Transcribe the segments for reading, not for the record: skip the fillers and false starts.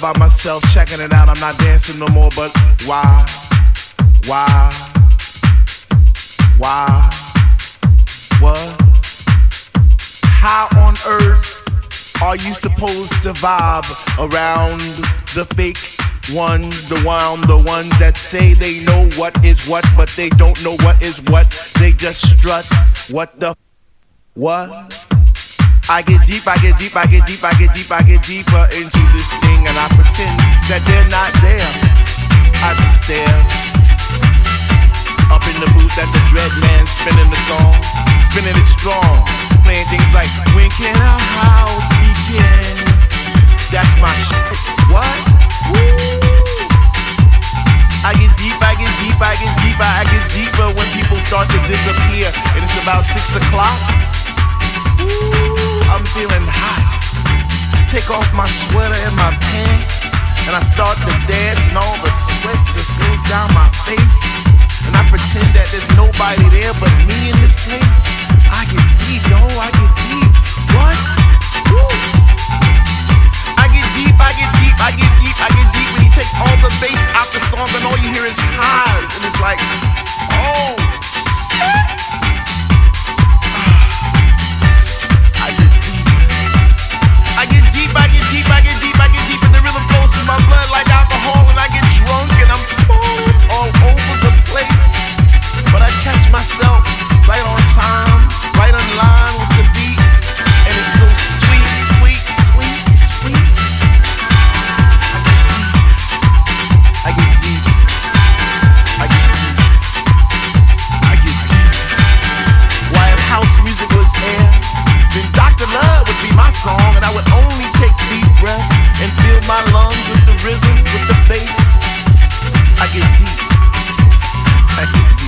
by myself, checking it out. I'm not dancing no more, but why? Why? Why? What? How on earth are you supposed to vibe around the fake ones, the ones that say they know what is what, but they don't know what is what? They just strut. What the? What? I get deep, I get deep, I get deep, I get deep, I get deeper into this thing, and I pretend that they're not there. I just stare. Up in the booth at the Dread Man, spinning the song, spinning it strong, playing things like when can our house begin? That's my shit. What? Woo! I get deep, I get deep, I get deeper, I get deeper when people start to disappear, and it's about 6 o'clock. Ooh, I'm feeling hot. Take off my sweater and my pants, and I start to dance, and all the sweat just goes down my face. And I pretend that there's nobody there but me in this place. I get deep, yo, I get deep. What? Woo! I get deep, I get deep, I get deep, I get deep. When he takes all the bass out the song, and all you hear is highs, and it's like, oh, shit. I get deep, I get deep, I get deep, I get deep, I get deep, and the rhythm flows through my blood like alcohol, and I get drunk, and I'm falling all over the place. But I catch myself right on time, right on line with the beat, and it's so sweet, sweet, sweet, sweet. I get deep, I get deep, I get deep. Why if house music was air, then Dr. Love would be my song, and I would only take deep breaths and fill my lungs with the rhythm, with the bass. I get deep, I get deep.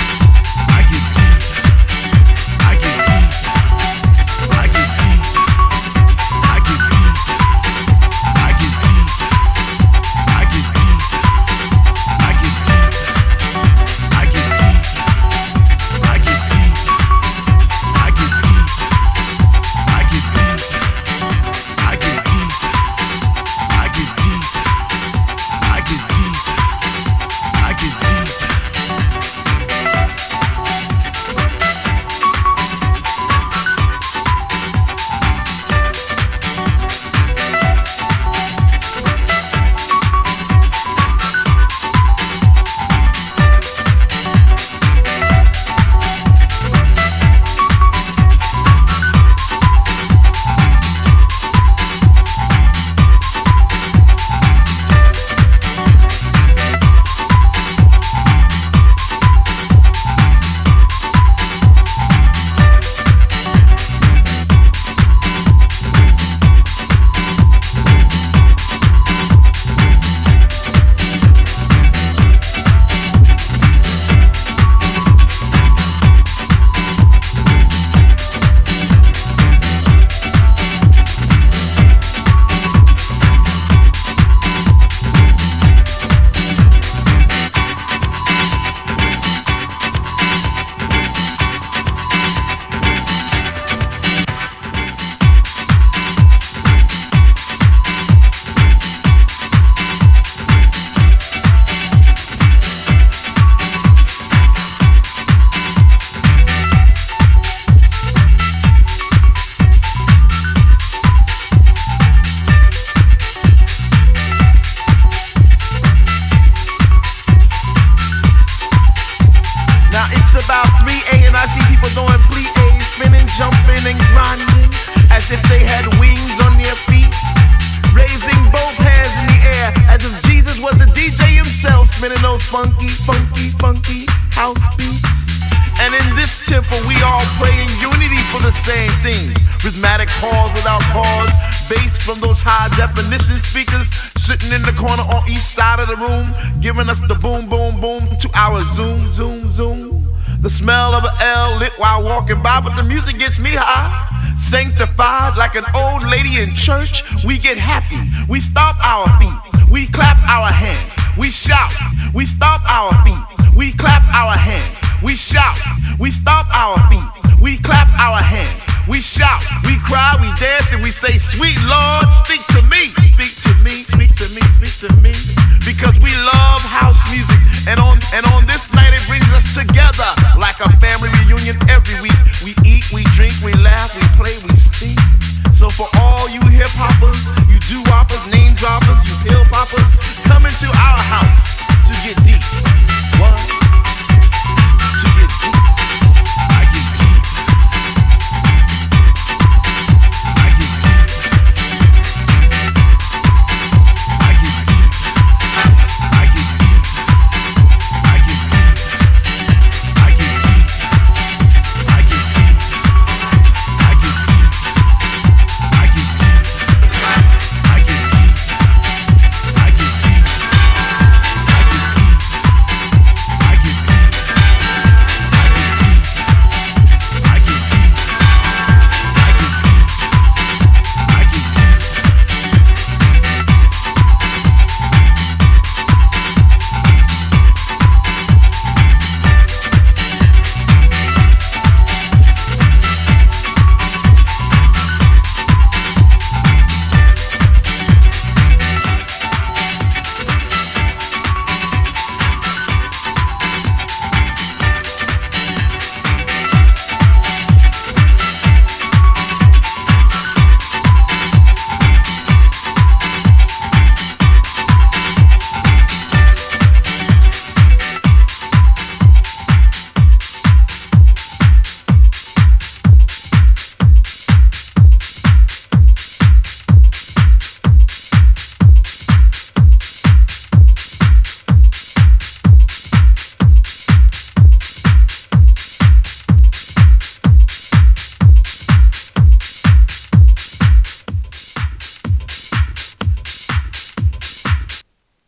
Spinning those funky, funky, funky house beats. And in this temple we all pray in unity for the same things. Rhythmic pause without pause, bass from those high definition speakers sitting in the corner on each side of the room, giving us the boom, boom, boom to our zoom, zoom, zoom. The smell of an L lit while walking by, but the music gets me high. Sanctified like an old lady in church, we get happy, we stomp our feet, we clap our hands, we shout, we stomp our feet, we clap our hands, we shout, we stomp our feet, we clap our hands, we shout, we cry, we dance, and we say, sweet Lord, speak to me, speak to me, speak to to me because we love house music, and on this night it brings us together like a family reunion every week. We eat, we drink, we laugh, we play, we sing. So for all you hip hoppers, you doo-woppers, name droppers, you